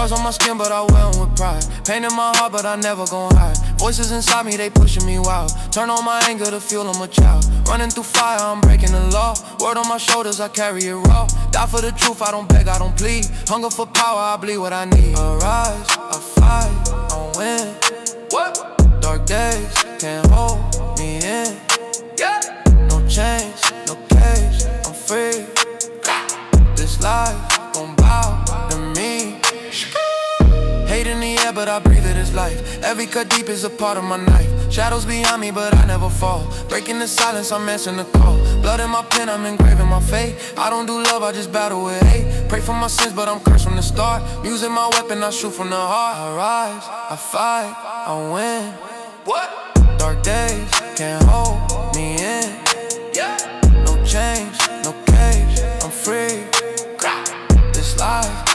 Scars on my skin, but I wear them with pride. Pain in my heart, but I never gon' hide. Voices inside me, they pushing me wild. Turn on my anger to fuel I'm a child. Running through fire, I'm breaking the law. Word on my shoulders, I carry it raw. Die for the truth, I don't beg, I don't plead. Hunger for power, I bleed what I need. I rise, I fight, I win. What? Dark days can't hold me in. Yeah. No chains, no cage, I'm free. This life gon' bow to me. Hate in the air, but I breathe it as life. Every cut deep is a part of my knife. Shadows behind me, but I never fall. Breaking the silence, I'm answering the call. Blood in my pen, I'm engraving my fate. I don't do love, I just battle with hate. Pray for my sins, but I'm cursed from the start. Music my weapon, I shoot from the heart. I rise, I fight, I win. What? Dark days can't hold me in. Yeah. No chains, no cage, I'm free. This life